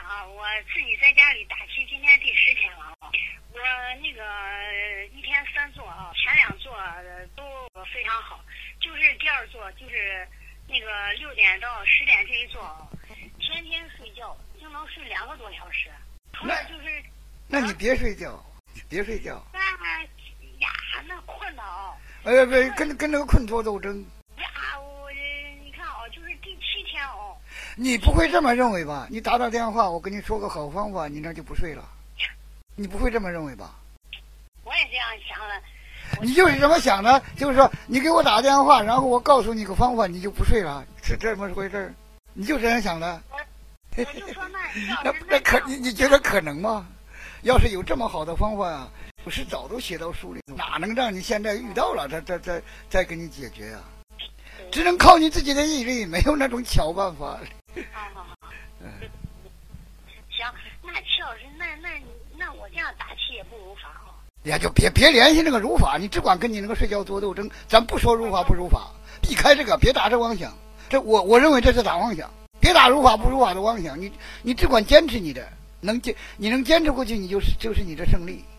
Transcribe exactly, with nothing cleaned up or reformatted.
啊，我自己在家里打气，今天第十天了啊。我那个一天三做啊，前两做都非常好，就是第二做就是那个六点到十点这一做啊，天天睡觉就能睡两个多小时，除了就是那你别睡觉，别睡觉。 那呀，那困的啊。 哎呀，别跟跟那个困做斗争。 呀，我你看啊，就是第七天哦。 你不会这么认为吧？你打打电话，我跟你说个好方法，你那就不睡了。你不会这么认为吧？ 我也这样想的。 你就是这么想的，就是说你给我打电话，然后我告诉你个方法，你就不睡了，是这么回事儿？你就这样想的？ 我我就说那那那可你你觉得可能吗？要是有这么好的方法啊，不是早都写到书里，哪能让你现在遇到了，再再再再给你解决啊？只能靠你自己的毅力，没有那种巧办法。 好好好，嗯，行，那齐老师，那那那我这样打气也不如法啊。 呀，就别别联系那个如法，你只管跟你那个睡觉做斗争，咱不说如法不如法，避开这个，别打这妄想。这我我认为这是打妄想，别打如法不如法的妄想。你你只管坚持你的，能坚你能坚持过去，你就是就是你的胜利。